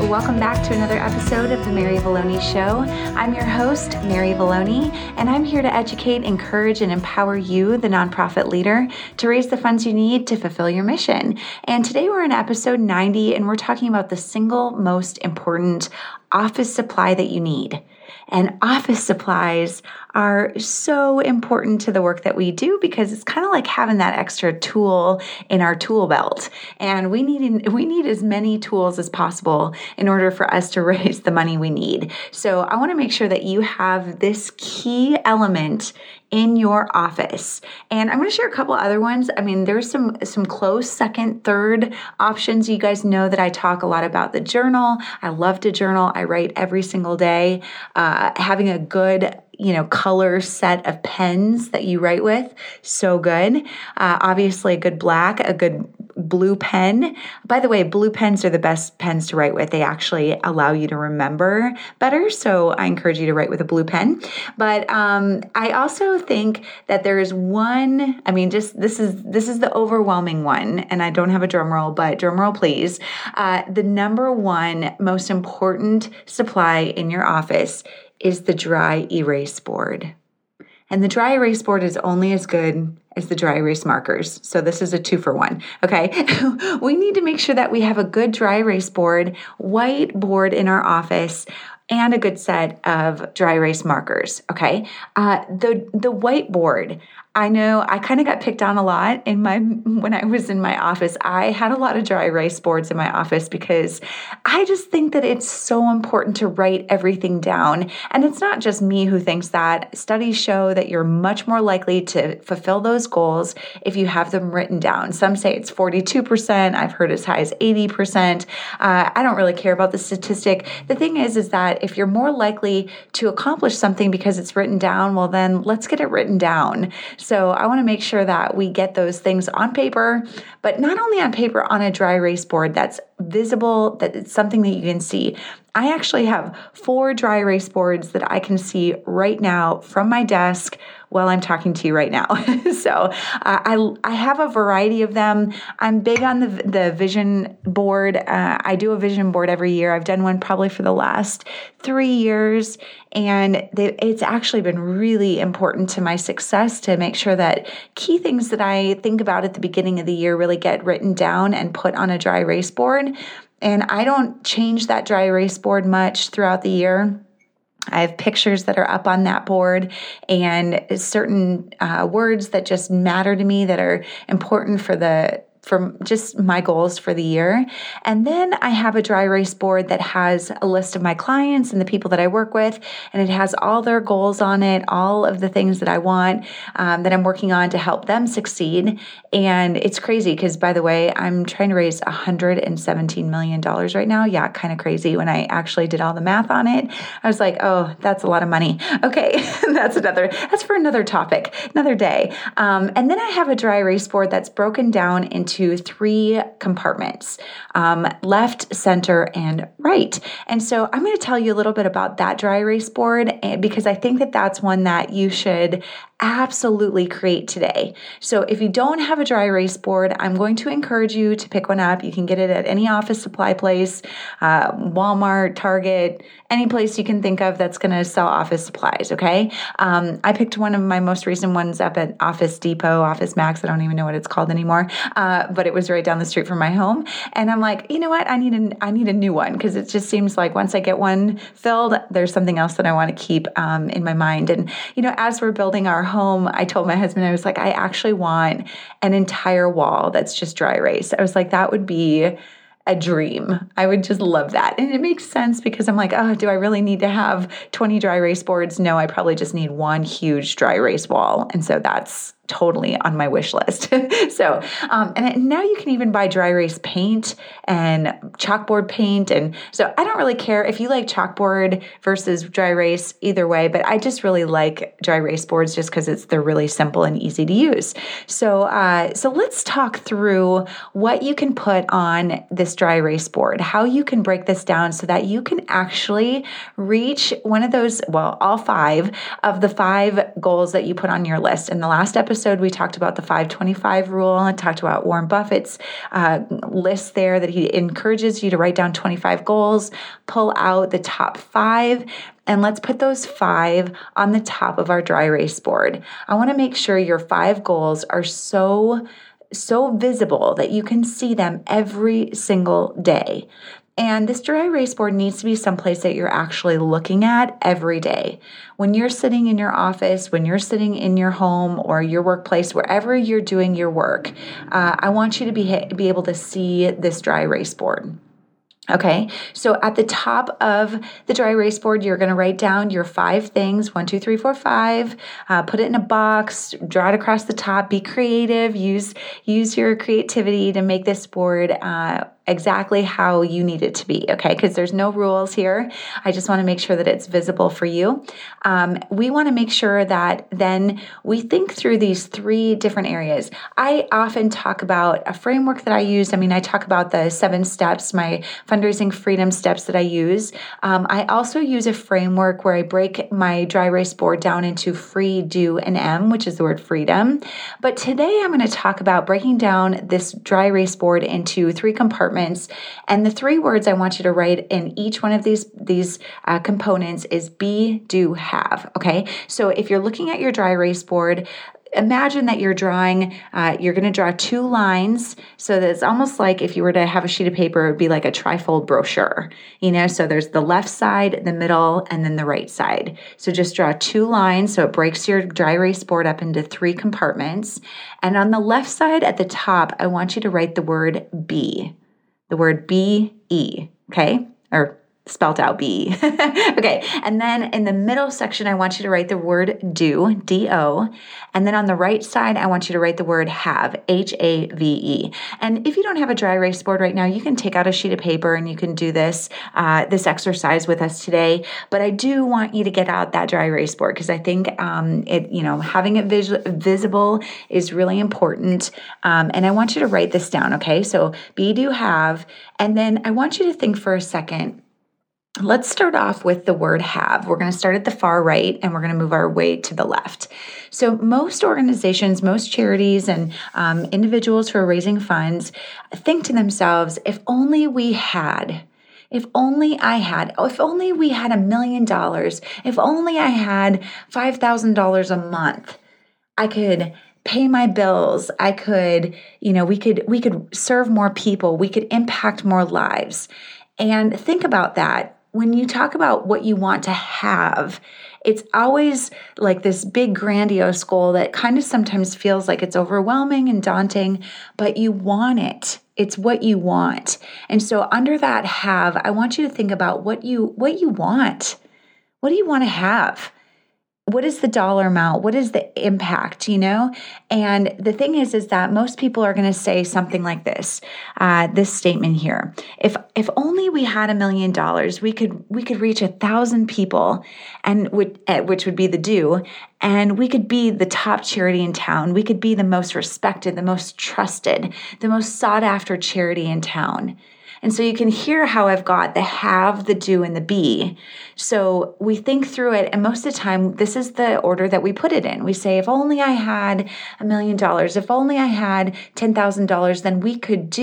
welcome back to another episode of the Mary Valloni Show. I'm your host, Mary Valloni, and I'm here to educate, encourage, and empower you, the nonprofit leader, to raise the funds you need to fulfill your mission. And today we're in episode 90, and we're talking about the single most important office supply that you need. And office supplies are so important to the work that we do because it's kind of like having that extra tool in our tool belt. And we need as many tools as possible in order for us to raise the money we need. So I want to make sure that you have this key element in your office. And I'm going to share a couple other ones. I mean, there's some close second, third options. You guys know that I talk a lot about the journal. I love to journal. I write every single day. Having a good color set of pens that you write with, so good. Obviously a good black, a good blue pen. By the way, blue pens are the best pens to write with. They actually allow you to remember better. So I encourage you to write with a blue pen. But I also think that there is one, this is the overwhelming one, and I don't have a drum roll, but drum roll please. The number one most important supply in your office is the dry erase board. And the dry erase board is only as good as the dry erase markers. So this is a 2-for-1, okay? We need to make sure that we have a good dry erase board, white board in our office, and a good set of dry erase markers, okay? The whiteboard, I know I kind of got picked on a lot when I was in my office. I had a lot of dry erase boards in my office because I just think that it's so important to write everything down. And it's not just me who thinks that. Studies show that you're much more likely to fulfill those goals if you have them written down. Some say it's 42%. I've heard as high as 80%. I don't really care about the statistic. The thing is that if you're more likely to accomplish something because it's written down, well, then let's get it written down. So I want to make sure that we get those things on paper, but not only on paper, on a dry erase board that's visible, that it's something that you can see. I actually have 4 dry erase boards that I can see right now from my desk while I'm talking to you right now. So I have a variety of them. I'm big on the vision board. I do a vision board every year. I've done one probably for the last 3 years. And it's actually been really important to my success to make sure that key things that I think about at the beginning of the year really get written down and put on a dry erase board. And I don't change that dry erase board much throughout the year. I have pictures that are up on that board and certain words that just matter to me that are important for just my goals for the year. And then I have a dry erase board that has a list of my clients and the people that I work with, and it has all their goals on it, all of the things that I want that I'm working on to help them succeed. And it's crazy because, by the way, I'm trying to raise $117 million right now. Yeah, kind of crazy. When I actually did all the math on it, I was like, oh, that's a lot of money. Okay, that's for another topic, another day. And then I have a dry erase board that's broken down into 3 compartments, left, center, and right. And so I'm going to tell you a little bit about that dry erase board because I think that that's one that you should absolutely create today. So if you don't have a dry erase board, I'm going to encourage you to pick one up. You can get it at any office supply place, Walmart, Target, any place you can think of that's going to sell office supplies, okay? I picked one of my most recent ones up at Office Depot, Office Max, I don't even know what it's called anymore, but it was right down the street from my home. And I'm like, you know what? I need a new one because it just seems like once I get one filled, there's something else that I want to keep in my mind. And, as we're building our home, I told my husband, I was like, I actually want an entire wall that's just dry erase. I was like, that would be a dream. I would just love that. And it makes sense because I'm like, oh, do I really need to have 20 dry erase boards? No, I probably just need one huge dry erase wall. And so that's totally on my wish list. So, and now you can even buy dry erase paint and chalkboard paint. And so I don't really care if you like chalkboard versus dry erase either way, but I just really like dry erase boards just because they're really simple and easy to use. So let's talk through what you can put on this dry erase board, how you can break this down so that you can actually reach one of those, well, all 5 of the 5 goals that you put on your list. In the last episode, episode, we talked about the 5-25 rule and talked about Warren Buffett's list there that he encourages you to write down 25 goals, pull out the top 5, and let's put those 5 on the top of our dry erase board. I want to make sure your 5 goals are so visible that you can see them every single day. And this dry erase board needs to be someplace that you're actually looking at every day. When you're sitting in your office, when you're sitting in your home or your workplace, wherever you're doing your work, I want you to be able to see this dry erase board. Okay, so at the top of the dry erase board, you're going to write down your 5 things, 1, 2, 3, 4, 5, put it in a box, draw it across the top, be creative, use your creativity to make this board exactly how you need it to be, okay? Because there's no rules here. I just want to make sure that it's visible for you. We want to make sure that then we think through these 3 different areas. I often talk about a framework that I use. I talk about the 7 steps, my fundraising freedom steps that I use. I also use a framework where I break my dry erase board down into free, do, and M, which is the word freedom. But today I'm going to talk about breaking down this dry erase board into 3 compartments. And the 3 words I want you to write in each one of these components is be, do, have. Okay. So if you're looking at your dry erase board, imagine that you're drawing, you're going to draw 2 lines. So that it's almost like if you were to have a sheet of paper, it would be like a trifold brochure, so there's the left side, the middle, and then the right side. So just draw 2 lines. So it breaks your dry erase board up into 3 compartments. And on the left side at the top, I want you to write the word be. The word B-E, okay? Or spelt out B. Okay, and then in the middle section, I want you to write the word do, D-O, and then on the right side, I want you to write the word have, H-A-V-E. And if you don't have a dry erase board right now, you can take out a sheet of paper and you can do this exercise with us today. But I do want you to get out that dry erase board because I think having it visible is really important. And I want you to write this down, okay? So be, do, have, and then I want you to think for a second. Let's start off with the word have. We're going to start at the far right and we're going to move our way to the left. So most organizations, most charities and individuals who are raising funds think to themselves, if only we had, if only I had, if only we had $1 million, if only I had $5,000 a month, I could pay my bills. I could, we could serve more people. We could impact more lives. And think about that. When you talk about what you want to have, it's always like this big grandiose goal that kind of sometimes feels like it's overwhelming and daunting, but you want it. It's what you want. And so under that have, I want you to think about what you want. What do you want to have? What is the dollar amount? What is the impact, And the thing is that most people are going to say something like this statement here. If only we had $1 million, we could reach 1,000 people, and which would be the do, and we could be the top charity in town. We could be the most respected, the most trusted, the most sought after charity in town. And so you can hear how I've got the have, the do, and the be. So we think through it, and most of the time, this is the order that we put it in. We say, if only I had $1 million, if only I had $10,000, then we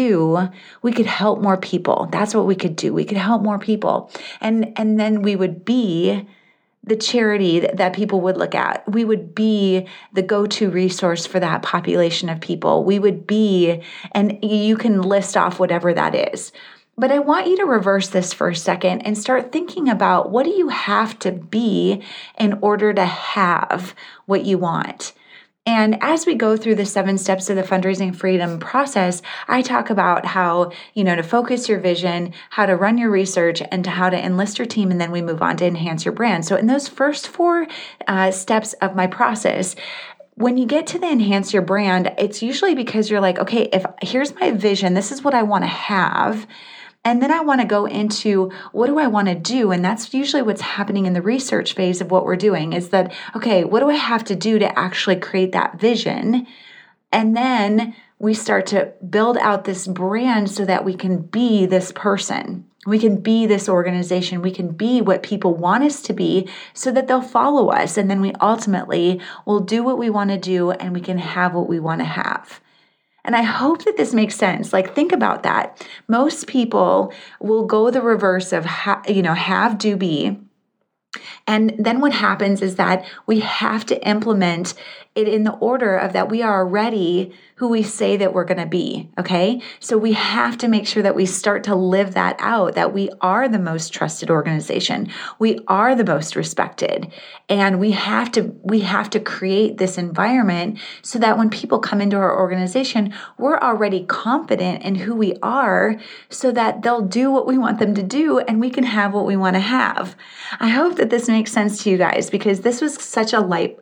could help more people. That's what we could do. We could help more people. And then we would be the charity that people would look at. We would be the go-to resource for that population of people. We would be, and you can list off whatever that is. But I want you to reverse this for a second and start thinking about what do you have to be in order to have what you want. And as we go through the 7 steps of the fundraising freedom process, I talk about how, to focus your vision, how to run your research, and to how to enlist your team. And then we move on to enhance your brand. So in those first 4 steps of my process, when you get to the enhance your brand, it's usually because you're like, okay, here's my vision, this is what I want to have. And then I want to go into what do I want to do? And that's usually what's happening in the research phase of what we're doing is that, okay, what do I have to do to actually create that vision? And then we start to build out this brand so that we can be this person. We can be this organization. We can be what people want us to be so that they'll follow us. And then we ultimately will do what we want to do and we can have what we want to have. And I hope that this makes sense. Like, think about that. Most people will go the reverse of, have, do, be. And then what happens is that we have to implement it in the order of that we are already who we say that we're going to be, okay? So we have to make sure that we start to live that out, that we are the most trusted organization. We are the most respected. And we have to create this environment so that when people come into our organization, we're already confident in who we are so that they'll do what we want them to do and we can have what we want to have. I hope that this makes sense to you guys, because this was such a light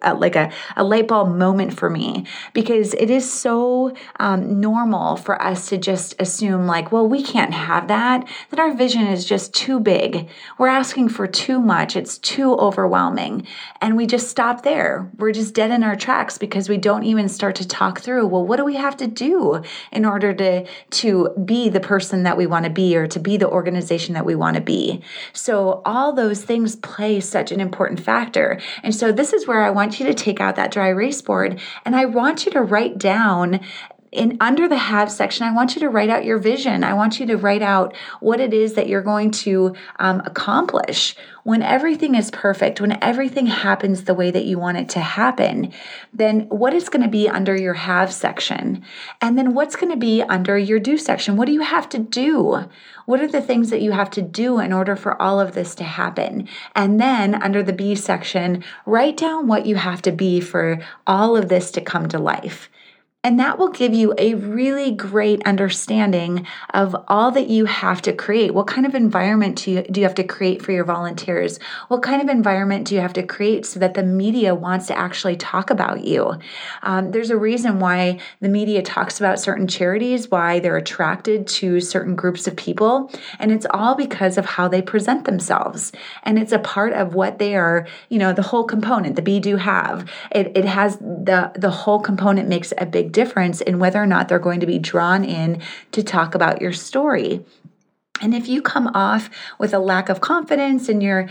bulb moment for me, because it is so normal for us to just assume like, well, we can't have that our vision is just too big. We're asking for too much. It's too overwhelming. And we just stop there. We're just dead in our tracks because we don't even start to talk through, well, what do we have to do in order to be the person that we want to be, or to be the organization that we want to be? So all those things play such an important factor. And so this is where I want you to take out that dry erase board, and I want you to write down under the have section, I want you to write out your vision. I want you to write out what it is that you're going to accomplish. When everything is perfect, when everything happens the way that you want it to happen, then what is going to be under your have section? And then what's going to be under your do section? What do you have to do? What are the things that you have to do in order for all of this to happen? And then under the be section, write down what you have to be for all of this to come to life. And that will give you a really great understanding of all that you have to create. What kind of environment do you have to create for your volunteers? What kind of environment do you have to create so that the media wants to actually talk about you? There's a reason why the media talks about certain charities, why they're attracted to certain groups of people. And it's all because of how they present themselves. And it's a part of what they are, the whole component, the be, do, have. It has the whole component makes a big difference in whether or not they're going to be drawn in to talk about your story. And if you come off with a lack of confidence and you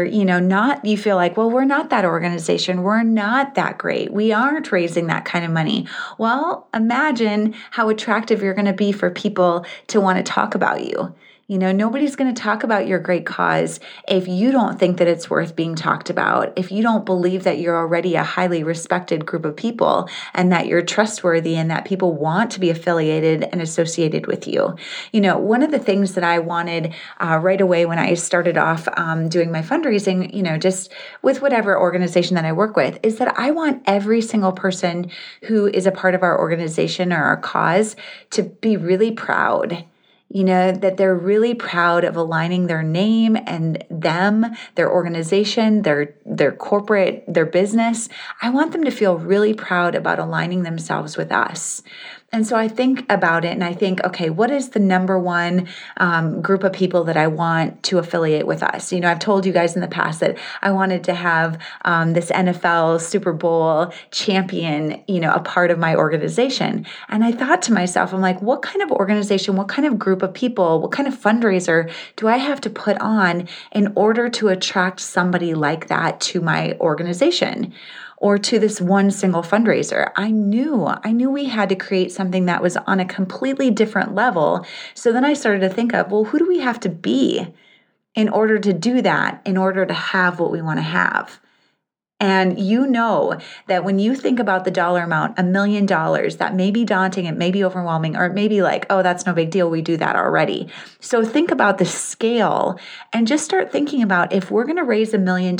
feel like, well, we're not that organization. We're not that great. We aren't raising that kind of money. Well, imagine how attractive you're going to be for people to want to talk about you. Nobody's going to talk about your great cause if you don't think that it's worth being talked about, if you don't believe that you're already a highly respected group of people and that you're trustworthy and that people want to be affiliated and associated with you. One of the things that I wanted right away when I started off doing my fundraising, just with whatever organization that I work with, is that I want every single person who is a part of our organization or our cause to be really proud. That they're really proud of aligning their name and them, their organization, their corporate, their business. I want them to feel really proud about aligning themselves with us. And so I think about it and I think, okay, what is the number one group of people that I want to affiliate with us? I've told you guys in the past that I wanted to have this NFL Super Bowl champion, a part of my organization. And I thought to myself, I'm like, what kind of organization, what kind of group of people, what kind of fundraiser do I have to put on in order to attract somebody like that to my organization? Or to this one single fundraiser. I knew we had to create something that was on a completely different level. So then I started to think of, well, who do we have to be in order to do that, in order to have what we want to have? And that when you think about the dollar amount, $1 million, that may be daunting, it may be overwhelming, or it may be like, oh, that's no big deal. We do that already. So think about the scale and just start thinking about, if we're going to raise $1 million,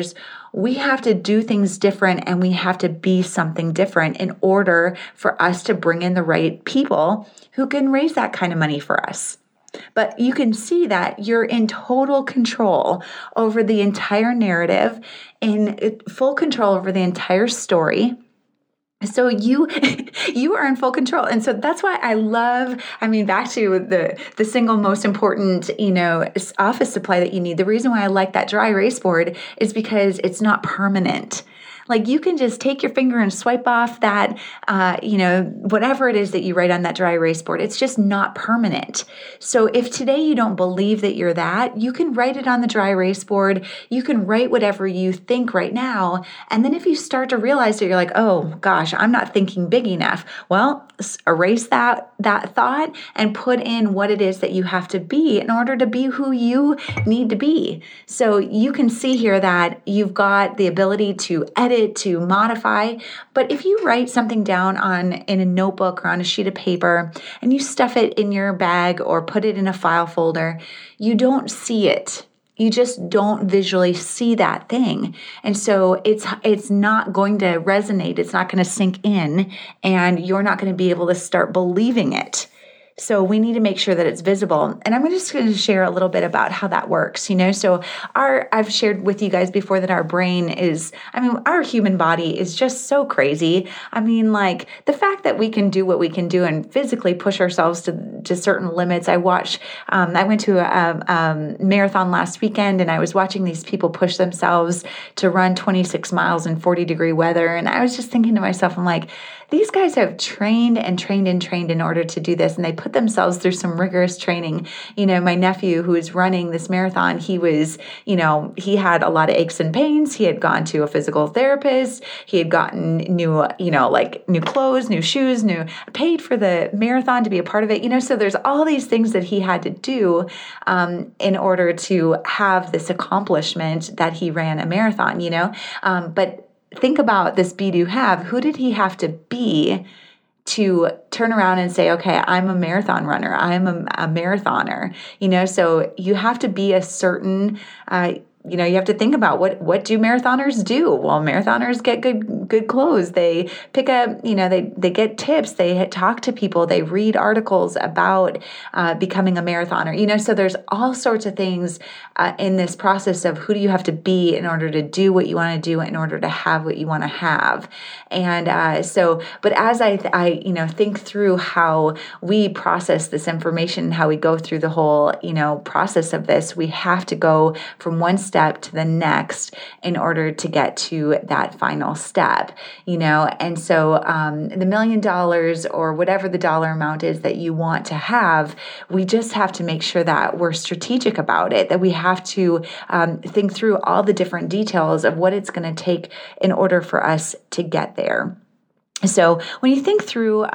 we have to do things different and we have to be something different in order for us to bring in the right people who can raise that kind of money for us. But you can see that you're in total control over the entire narrative, in full control over the entire story. So you are in full control. And so that's why I love, back to the single most important, office supply that you need. The reason why I like that dry erase board is because it's not permanent. Like you can just take your finger and swipe off that, whatever it is that you write on that dry erase board. It's just not permanent. So if today you don't believe that you're that, you can write it on the dry erase board. You can write whatever you think right now. And then if you start to realize that you're like, oh gosh, I'm not thinking big enough. Well, erase that thought and put in what it is that you have to be in order to be who you need to be. So you can see here that you've got the ability to edit, to modify. But if you write something down in a notebook or on a sheet of paper and you stuff it in your bag or put it in a file folder, you don't see it. You just don't visually see that thing. And so it's not going to resonate. It's not going to sink in, and you're not going to be able to start believing it. So we need to make sure that it's visible. And I'm just going to share a little bit about how that works, So I've shared with you guys before that our brain our human body is just so crazy. Like the fact that we can do what we can do and physically push ourselves to certain limits. I went to a marathon last weekend, and I was watching these people push themselves to run 26 miles in 40-degree weather. And I was just thinking to myself, I'm like, these guys have trained and trained and trained in order to do this, and they put themselves through some rigorous training. My nephew who is running this marathon, he had a lot of aches and pains. He had gone to a physical therapist. He had gotten new clothes, new shoes, paid for the marathon to be a part of it. So there's all these things that he had to do in order to have this accomplishment that he ran a marathon, but think about this be-do have. Who did he have to be to turn around and say, okay, I'm a marathon runner. I'm a marathoner. So you have to be a certain, you have to think about what do marathoners do? Well, marathoners get good clothes. They pick up, they get tips. They talk to people. They read articles about becoming a marathoner. So there's all sorts of things in this process of who do you have to be in order to do what you want to do, in order to have what you want to have. And but as I think through how we process this information, how we go through the whole, process of this, we have to go from one step to the next in order to get to that final step, and so the $1 million or whatever the dollar amount is that you want to have, we just have to make sure that we're strategic about it, that we have to think through all the different details of what it's going to take in order for us to get there. So when you think through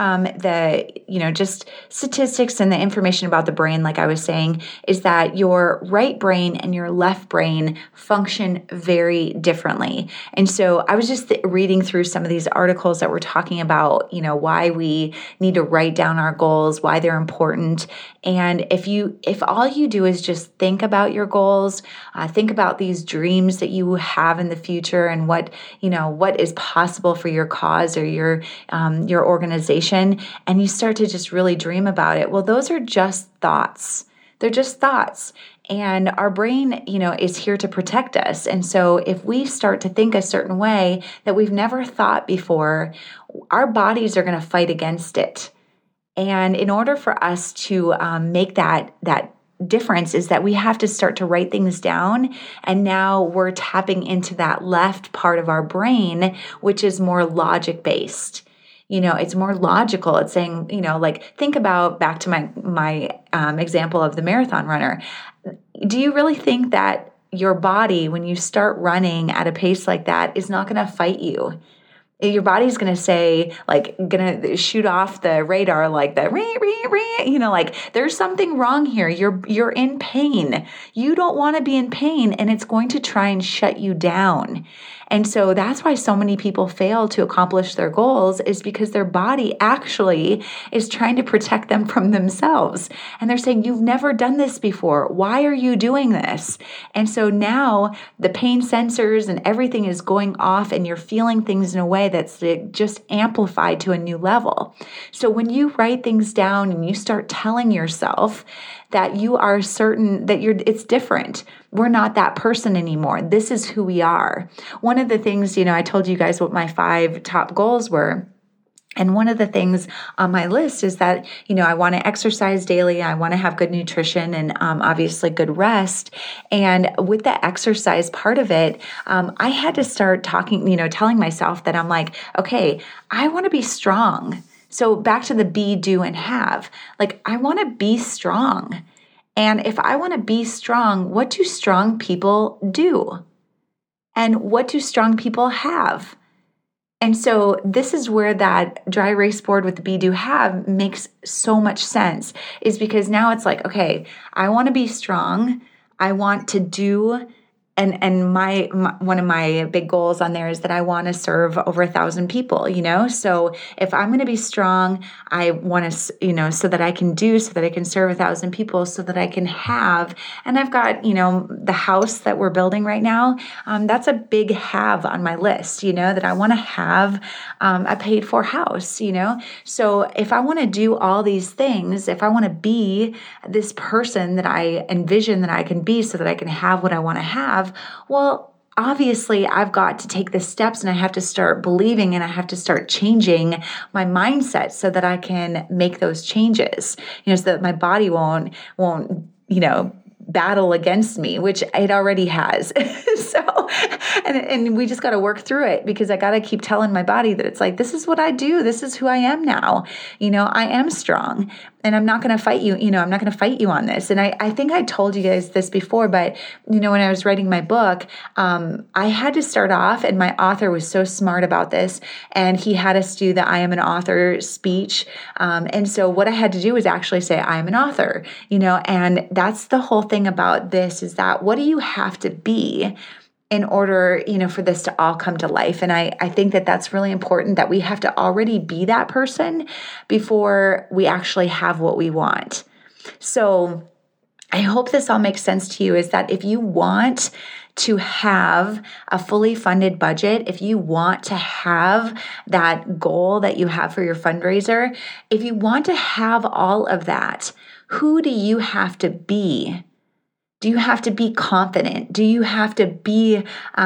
just statistics and the information about the brain, like I was saying, is that your right brain and your left brain function very differently. And so I was just reading through some of these articles that were talking about, why we need to write down our goals, why they're important. And if all you do is just think about your goals, think about these dreams that you have in the future and what is possible for your cause or your organization, and you start to just really dream about it. Well, those are just thoughts. They're just thoughts. And our brain, is here to protect us. And so if we start to think a certain way that we've never thought before, our bodies are going to fight against it. And in order for us to make that difference is that we have to start to write things down. And now we're tapping into that left part of our brain, which is more logic based. It's more logical. It's saying, think about back to my example of the marathon runner. Do you really think that your body, when you start running at a pace like that, is not going to fight you? Your body's going to say, going to shoot off the radar, like the there's something wrong here. You're in pain. You don't want to be in pain, and it's going to try and shut you down. And so that's why so many people fail to accomplish their goals, is because their body actually is trying to protect them from themselves. And they're saying, you've never done this before. Why are you doing this? And so now the pain sensors and everything is going off, and you're feeling things in a way that's just amplified to a new level. So when you write things down and you start telling yourself that you are certain that it's different. We're not that person anymore. This is who we are. One of the things, I told you guys what my 5 top goals were. And one of the things on my list is that, I want to exercise daily. I want to have good nutrition and obviously good rest. And with the exercise part of it, I had to start telling myself that I'm like, okay, I want to be strong. So back to the be, do, and have. Like, I want to be strong. And if I want to be strong, what do strong people do? And what do strong people have? And so this is where that dry erase board with the be, do, have makes so much sense, is because now it's like, okay, I want to be strong. I want to do, and my one of my big goals on there is that I want to serve over 1,000 people, So if I'm going to be strong, I want to, so that I can serve 1,000 people, so that I can have, and I've got, the house that we're building right now. That's a big have on my list, that I want to have a paid for house, So if I want to do all these things, if I want to be this person that I envision that I can be, so that I can have what I want to have, well, obviously I've got to take the steps, and I have to start believing, and I have to start changing my mindset so that I can make those changes, so that my body won't, battle against me, which it already has. And we just got to work through it, because I got to keep telling my body that it's like, this is what I do. This is who I am now. I am strong, and I'm not going to fight you. I'm not going to fight you on this. And I think I told you guys this before, but when I was writing my book, I had to start off, and my author was so smart about this, and he had us do the I am an author speech. And so what I had to do was actually say, I am an author, and that's the whole thing about this, is that what do you have to be in order, for this to all come to life? And I think that that's really important, that we have to already be that person before we actually have what we want. So I hope this all makes sense to you, is that if you want to have a fully funded budget, if you want to have that goal that you have for your fundraiser, if you want to have all of that, who do you have to be? Do you have to be confident? Do you have to be,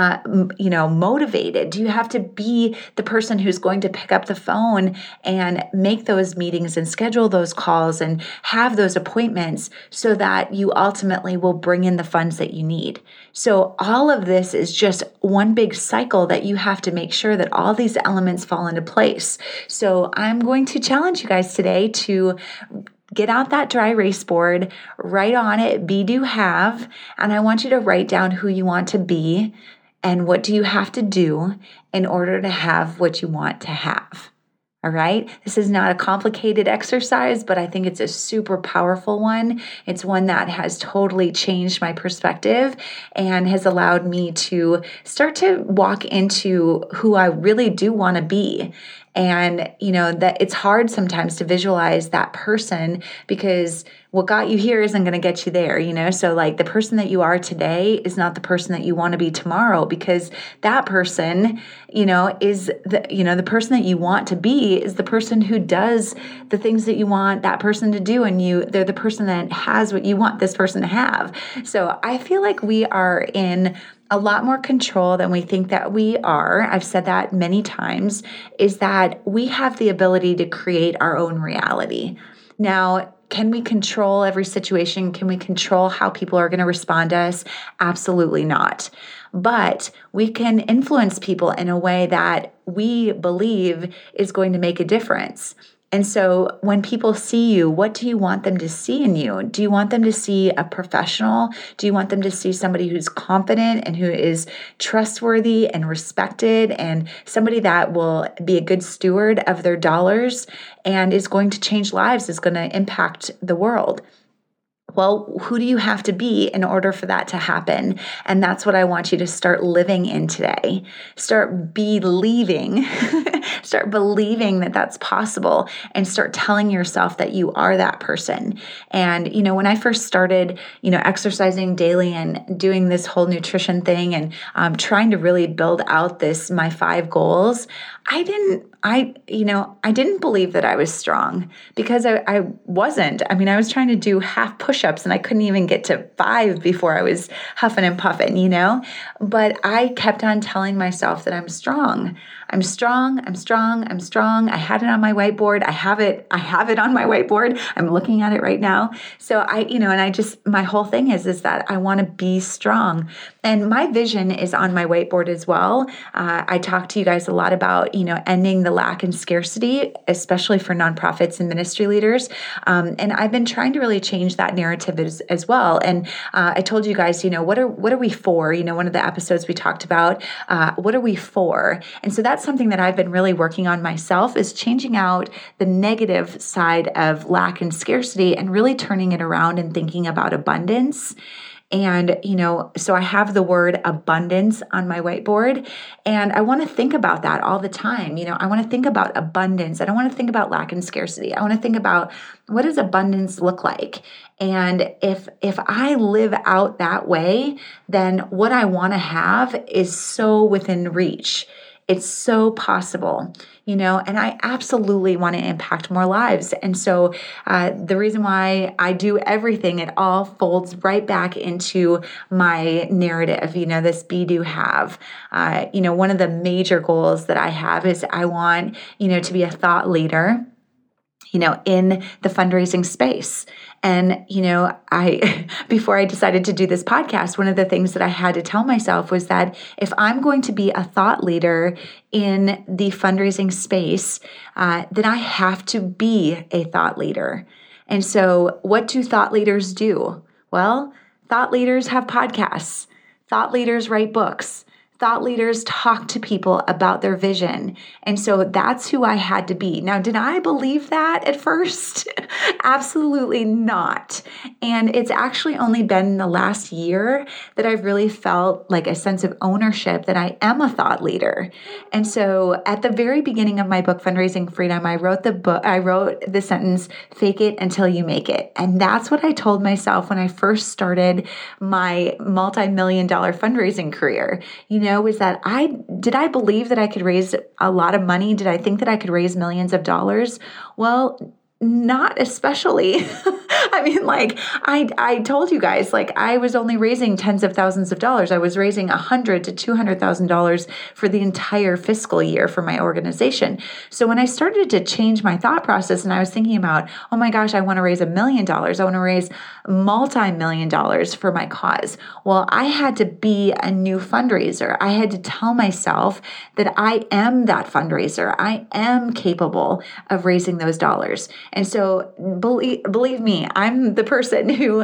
motivated? Do you have to be the person who's going to pick up the phone and make those meetings and schedule those calls and have those appointments, so that you ultimately will bring in the funds that you need? So all of this is just one big cycle that you have to make sure that all these elements fall into place. So I'm going to challenge you guys today to get out that dry erase board, write on it, be, do, have, and I want you to write down who you want to be and what do you have to do in order to have what you want to have. All right. This is not a complicated exercise, but I think it's a super powerful one. It's one that has totally changed my perspective and has allowed me to start to walk into who I really do want to be. And, that it's hard sometimes to visualize that person, because what got you here isn't going to get you there, So like, the person that you are today is not the person that you want to be tomorrow, because that person, is the person that you want to be is the person who does the things that you want that person to do. And they're the person that has what you want this person to have. So I feel like we are in a lot more control than we think that we are. I've said that many times, is that we have the ability to create our own reality. Now, can we control every situation? Can we control how people are going to respond to us? Absolutely not. But we can influence people in a way that we believe is going to make a difference. And so when people see you, what do you want them to see in you? Do you want them to see a professional? Do you want them to see somebody who's confident and who is trustworthy and respected, and somebody that will be a good steward of their dollars and is going to change lives, is going to impact the world? Well, who do you have to be in order for that to happen? And that's what I want you to start living in today. Start believing that that's possible, and start telling yourself that you are that person. And, when I first started, exercising daily and doing this whole nutrition thing and trying to really build out my 5 goals, I didn't believe that I was strong, because I wasn't. I mean, I was trying to do half push-ups and I couldn't even get to 5 before I was huffing and puffing, But I kept on telling myself that I'm strong. I'm strong. I'm strong. I'm strong. I had it on my whiteboard. I have it on my whiteboard. I'm looking at it right now. So my whole thing is that I want to be strong. And my vision is on my whiteboard as well. I talk to you guys a lot about, ending the lack and scarcity, especially for nonprofits and ministry leaders. And I've been trying to really change that narrative as well. And I told you guys, what are we for? One of the episodes we talked about, what are we for? And so that's something that I've been really working on myself, is changing out the negative side of lack and scarcity and really turning it around and thinking about abundance. And, so I have the word abundance on my whiteboard, and I want to think about that all the time. I want to think about abundance. I don't want to think about lack and scarcity. I want to think about, what does abundance look like? And if I live out that way, then what I want to have is so within reach. It's so possible, and I absolutely want to impact more lives. And so the reason why I do everything, it all folds right back into my narrative, this be, do, have. One of the major goals that I have is I want, to be a thought leader, in the fundraising space. And, before I decided to do this podcast, one of the things that I had to tell myself was that if I'm going to be a thought leader in the fundraising space, then I have to be a thought leader. And so what do thought leaders do? Well, thought leaders have podcasts. Thought leaders write books. Thought leaders talk to people about their vision. And so that's who I had to be. Now, did I believe that at first? Absolutely not. And it's actually only been in the last year that I've really felt like a sense of ownership that I am a thought leader. And so at the very beginning of my book, Fundraising Freedom, I wrote the sentence, "Fake it until you make it." And that's what I told myself when I first started my multi-million-dollar fundraising career. Was that did I believe that I could raise a lot of money? Did I think that I could raise millions of dollars? Well, not especially. I told you guys, I was only raising tens of thousands of dollars. I was raising $100,000 to $200,000 for the entire fiscal year for my organization. So when I started to change my thought process and I was thinking about, oh my gosh, I want to raise $1 million. I want to raise multi-million dollars for my cause. Well, I had to be a new fundraiser. I had to tell myself that I am that fundraiser. I am capable of raising those dollars. And so believe me, I'm the person who,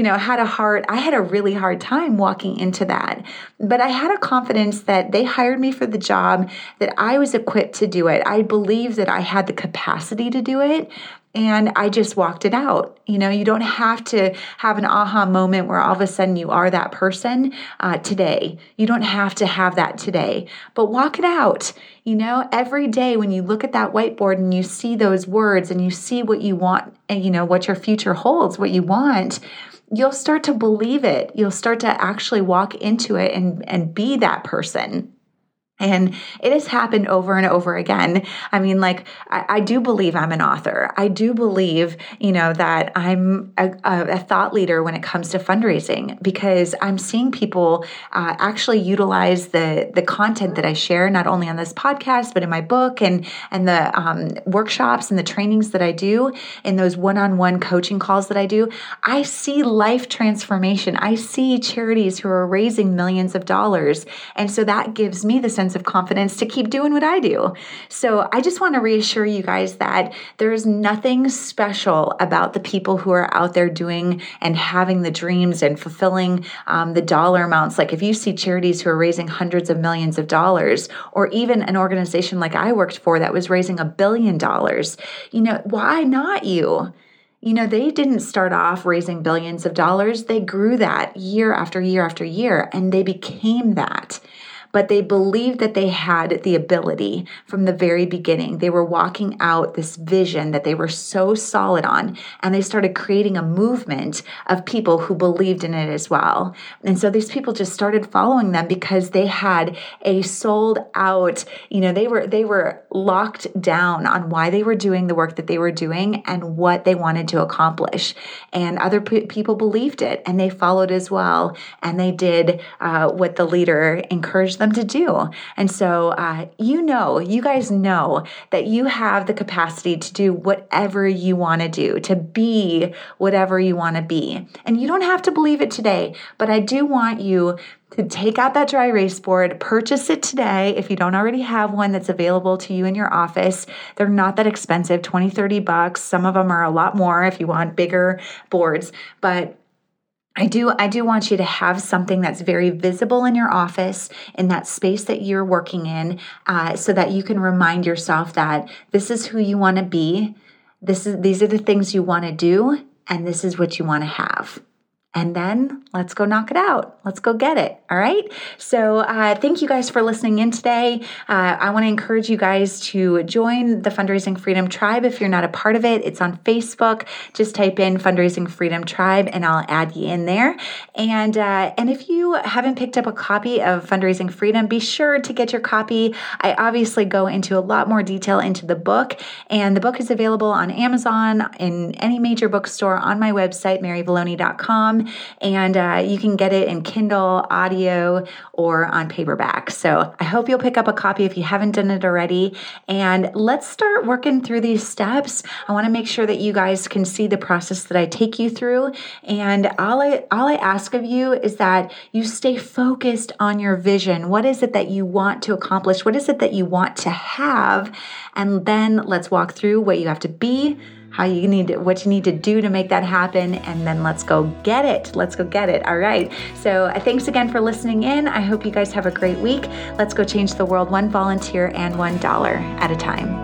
I had a really hard time walking into that, but I had a confidence that they hired me for the job, that I was equipped to do it. I believed that I had the capacity to do it. And I just walked it out. You don't have to have an aha moment where all of a sudden you are that person today. You don't have to have that today, but walk it out. Every day when you look at that whiteboard and you see those words and you see what you want and what your future holds, what you want, you'll start to believe it. You'll start to actually walk into it and be that person. And it has happened over and over again. I do believe I'm an author. I do believe, that I'm a thought leader when it comes to fundraising, because I'm seeing people actually utilize the content that I share, not only on this podcast, but in my book and the workshops and the trainings that I do, and those one-on-one coaching calls that I do. I see life transformation. I see charities who are raising millions of dollars. And so that gives me the sense of confidence to keep doing what I do. So I just want to reassure you guys that there is nothing special about the people who are out there doing and having the dreams and fulfilling the dollar amounts. Like if you see charities who are raising hundreds of millions of dollars, or even an organization like I worked for that was raising $1 billion, why not you? They didn't start off raising billions of dollars. They grew that year after year after year, and they became that. But they believed that they had the ability from the very beginning. They were walking out this vision that they were so solid on, and they started creating a movement of people who believed in it as well. And so these people just started following them because they had a sold out, they were locked down on why they were doing the work that they were doing and what they wanted to accomplish. And other people believed it, and they followed as well. And they did what the leader encouraged them them to do. And so, you guys know that you have the capacity to do whatever you want to do, to be whatever you want to be. And you don't have to believe it today, but I do want you to take out that dry erase board, purchase it today if you don't already have one that's available to you in your office. They're not that expensive, $20, $30. Some of them are a lot more if you want bigger boards, but I do want you to have something that's very visible in your office, in that space that you're working in, so that you can remind yourself that this is who you want to be, these are the things you want to do, and this is what you want to have. And then let's go knock it out. Let's go get it. All right. So thank you guys for listening in today. I want to encourage you guys to join the Fundraising Freedom Tribe. If you're not a part of it, it's on Facebook. Just type in Fundraising Freedom Tribe and I'll add you in there. And if you haven't picked up a copy of Fundraising Freedom, be sure to get your copy. I obviously go into a lot more detail into the book, and the book is available on Amazon, in any major bookstore, on my website, maryvalloni.com. And you can get it in Kindle, audio, or on paperback. So I hope you'll pick up a copy if you haven't done it already. And let's start working through these steps. I want to make sure that you guys can see the process that I take you through. And all I ask of you is that you stay focused on your vision. What is it that you want to accomplish? What is it that you want to have? And then let's walk through what you have to be, what you need to do to make that happen, and then let's go get it. Let's go get it. All right. So thanks again for listening in. I hope you guys have a great week. Let's go change the world one volunteer and $1 at a time.